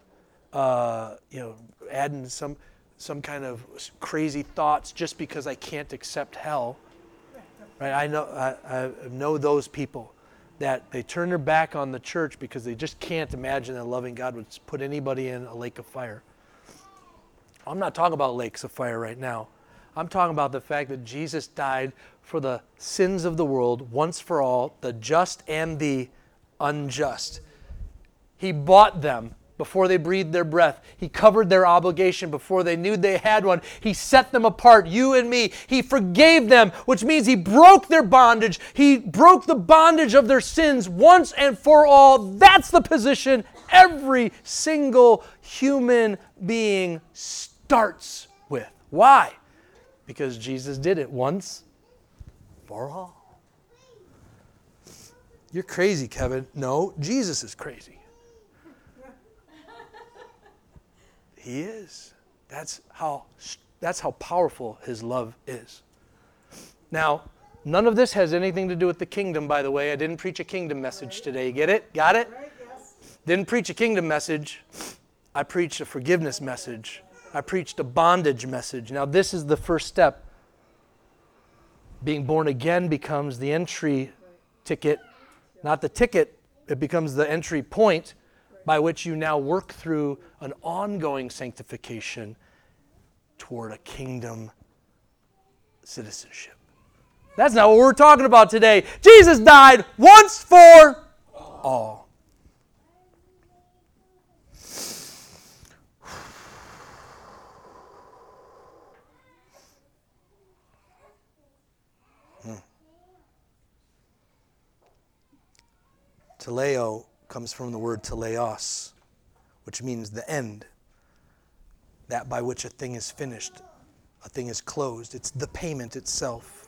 adding some kind of crazy thoughts just because I can't accept hell. Right? I know those people that they turn their back on the church because they just can't imagine that a loving God would put anybody in a lake of fire. I'm not talking about lakes of fire right now. I'm talking about the fact that Jesus died for the sins of the world once for all, the just and the unjust. He bought them before they breathed their breath. He covered their obligation before they knew they had one. He set them apart, you and me. He forgave them, which means He broke their bondage. He broke the bondage of their sins once and for all. That's the position every single human being starts with. Why? Because Jesus did it once for all. You're crazy, Kevin. No, Jesus is crazy. He is. That's how powerful His love is. Now, none of this has anything to do with the kingdom, by the way. I didn't preach a kingdom message today. Get it? Got it? Right, yes. Didn't preach a kingdom message. I preached a forgiveness message. I preached a bondage message. Now, this is the first step. Being born again becomes the entry ticket, not the ticket. It becomes the entry point by which you now work through an ongoing sanctification toward a kingdom citizenship. That's not what we're talking about today. Jesus died once for all. Teleo comes from the word teleos, which means the end, that by which a thing is finished, a thing is closed. It's the payment itself.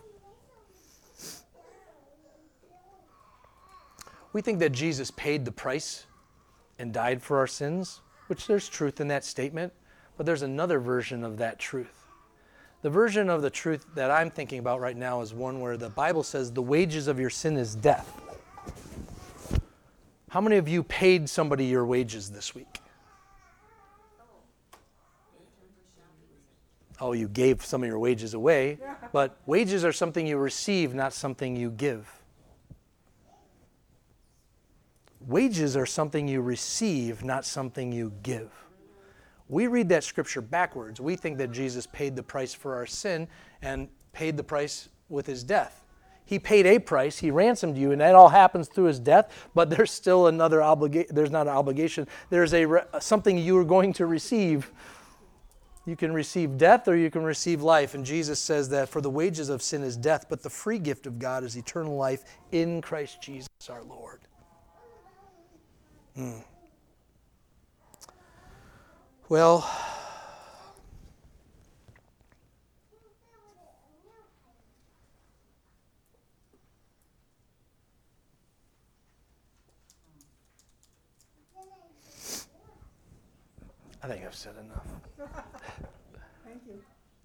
We think that Jesus paid the price and died for our sins, which there's truth in that statement, but there's another version of that truth. The version of the truth that I'm thinking about right now is one where the Bible says the wages of your sin is death. How many of you paid somebody your wages this week? Oh, you gave some of your wages away, but wages are something you receive, not something you give. Wages are something you receive, not something you give. We read that scripture backwards. We think that Jesus paid the price for our sin and paid the price with His death. He paid a price. He ransomed you, and that all happens through His death. But there's still another obligation. There's not an obligation. There's something you are going to receive. You can receive death, or you can receive life. And Jesus says that for the wages of sin is death, but the free gift of God is eternal life in Christ Jesus our Lord. Well, I think I've said enough. Thank you.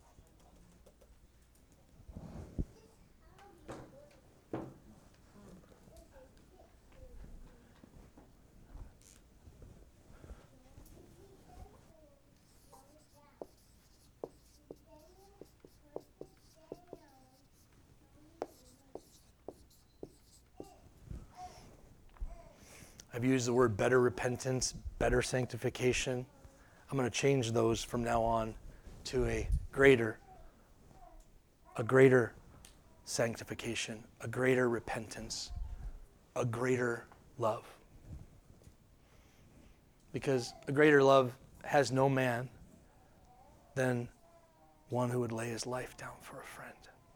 I've used the word better repentance, better sanctification. I'm going to change those from now on to a greater sanctification, a greater repentance, a greater love. Because a greater love has no man than one who would lay his life down for a friend.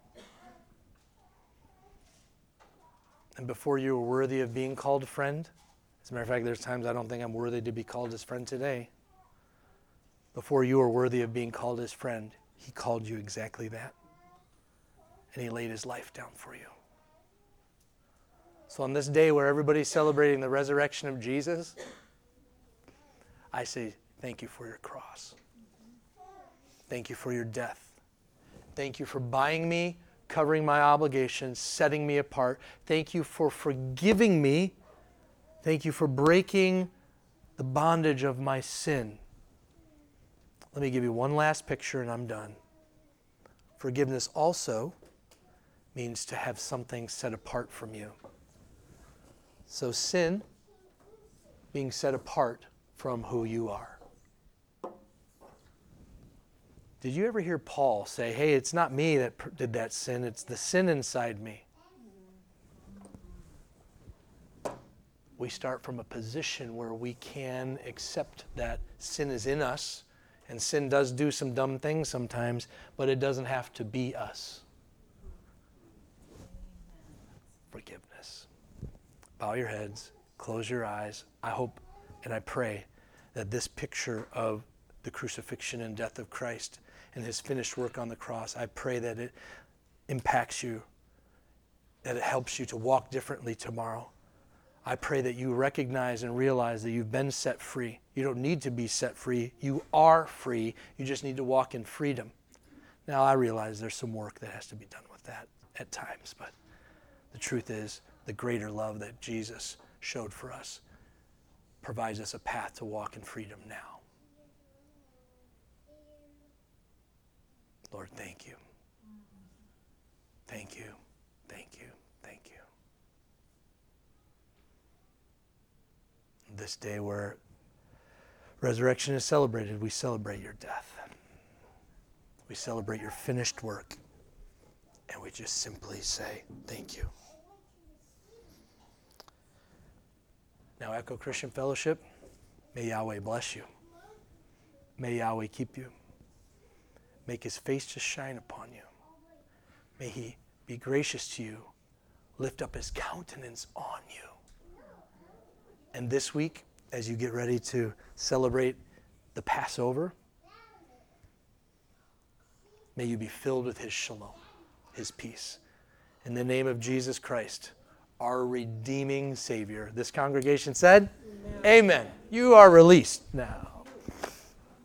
And before you were worthy of being called a friend, as a matter of fact, there's times I don't think I'm worthy to be called His friend today. Before you were worthy of being called His friend, He called you exactly that. And He laid His life down for you. So on this day where everybody's celebrating the resurrection of Jesus, I say thank you for your cross. Thank you for your death. Thank you for buying me, covering my obligations, setting me apart. Thank you for forgiving me Thank you for breaking the bondage of my sin. Let me give you one last picture and I'm done. Forgiveness also means to have something set apart from you. So sin being set apart from who you are. Did you ever hear Paul say, hey, it's not me that did that sin, it's the sin inside me? We start from a position where we can accept that sin is in us, and sin does do some dumb things sometimes, but it doesn't have to be us. Forgiveness. Bow your heads, close your eyes. I hope and I pray that this picture of the crucifixion and death of Christ and his finished work on the cross, I pray that it impacts you, that it helps you to walk differently tomorrow. I pray that you recognize and realize that you've been set free. You don't need to be set free. You are free. You just need to walk in freedom. Now, I realize there's some work that has to be done with that at times, but the truth is the greater love that Jesus showed for us provides us a path to walk in freedom now. Lord, thank you. Thank you. Thank you. Thank you. This day where resurrection is celebrated, we celebrate your death. We celebrate your finished work. And we just simply say, thank you. Now, Echo Christian Fellowship, may Yahweh bless you. May Yahweh keep you. Make his face to shine upon you. May he be gracious to you. Lift up his countenance on you. And this week, as you get ready to celebrate the Passover, may you be filled with his shalom, his peace. In the name of Jesus Christ, our redeeming Savior. This congregation said, Amen. Amen. You are released now.